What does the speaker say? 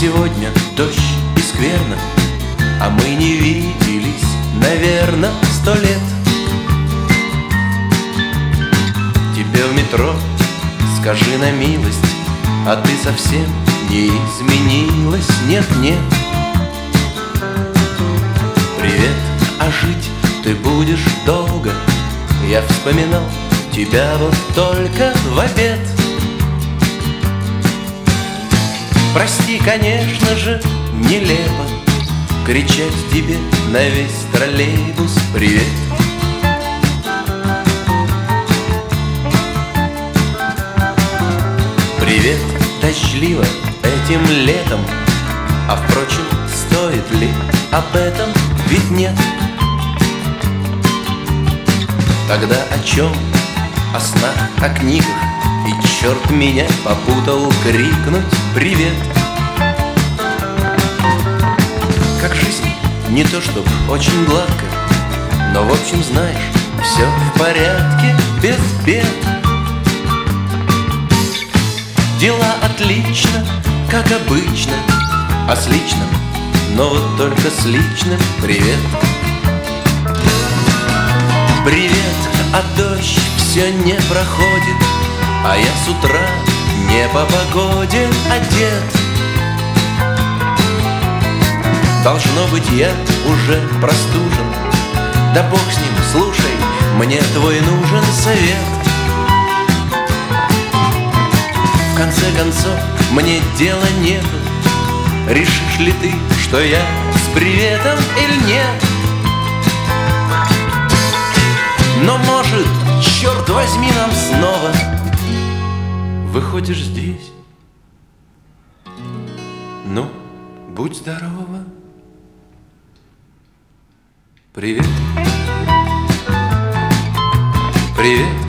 сегодня дождь и скверно, а мы не виделись, наверно, 100 лет. Тебе в метро скажи на милость, а ты совсем не изменилась, нет-нет. Привет, а жить ты будешь долго, я вспоминал тебя вот только в обед. Прости, конечно же, нелепо кричать тебе на весь троллейбус привет. Привет, дождливо этим летом, а впрочем, стоит ли об этом, ведь нет. Тогда о чем? О снах, о книгах, и черт меня попутал крикнуть привет. Как жизнь, не то чтоб очень гладко, но в общем знаешь, все в порядке, без бед. Дела отлично, как обычно, а с личным, но вот только с личным привет. Привет, а дождь все не проходит, а я с утра не по погоде одет. Должно быть, я уже простужен, да бог с ним, слушай, мне твой нужен совет. В конце концов, мне дела нету, решишь ли ты, что я с приветом или нет. Но может, черт возьми, нам снова выходишь здесь. Ну, будь здорова. Привет. Привет.